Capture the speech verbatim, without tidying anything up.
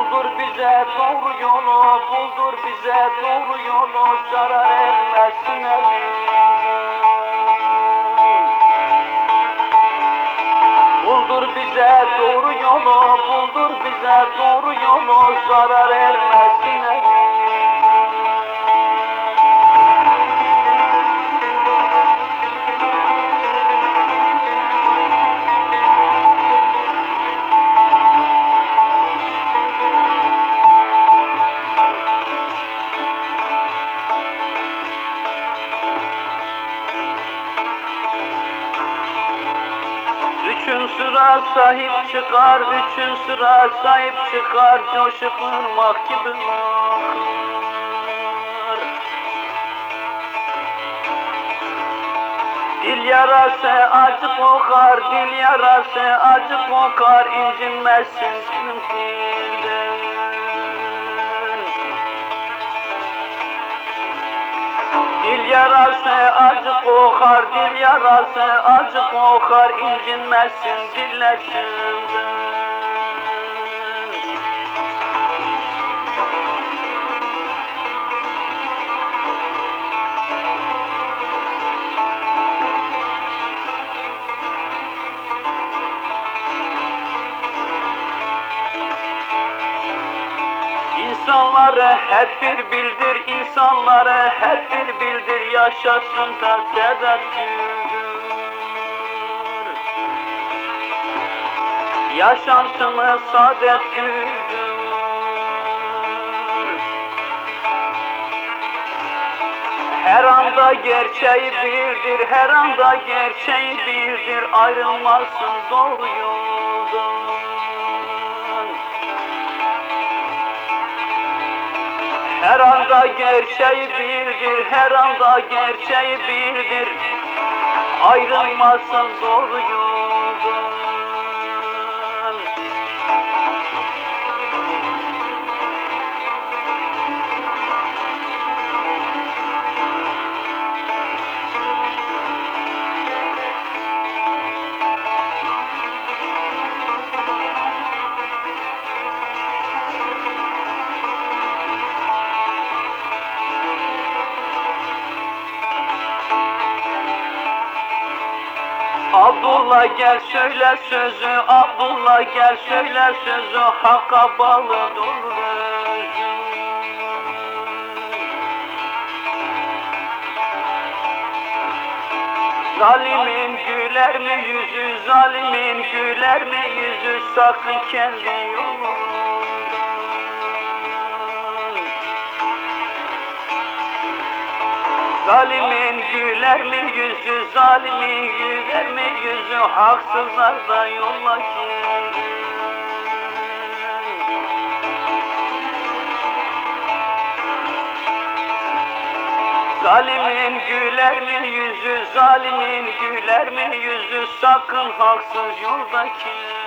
Buldur bize doğru yolu, buldur bize doğru yolu, zarar ermesin elimizden. Buldur bize doğru yolu, buldur bize doğru yolu, zarar ermesin elimizden. Üçün sıra sahip çıkar, üçün sıra sahip çıkar, coşup ırmak gibi akar. Dil yarası acı kokar, dil yarası acı kokar, incinmezsin benim dilden. Dil yarası acı kokar, dil yarası acı kokar, incinmezsin dilletimden. İnsanları hep bir bildir, insanları hep bir bildir, yaşasın tersedet güldür. Yaşantımı saadet güldür. Her anda gerçeği bildir, her anda gerçeği bildir, ayrılmazsın doğru yoldan. Her anda gerçeği bildir, her anda gerçeği bildir, ayrılmazsın doğru yoldan. Abdullah gel söyle sözü, Abdullah gel söyle sözü, hakka bağlı dur özüm. Zalimin güler mi yüzü, zalimin güler mi yüzü, sakın kendi yolundan. Zalimin güler mi yüzü, zalimin güler mi yüzü, haksızlar da yolla kendin. Zalimin güler mi yüzü, zalimin güler mi yüzü, sakın haksız yoldaki.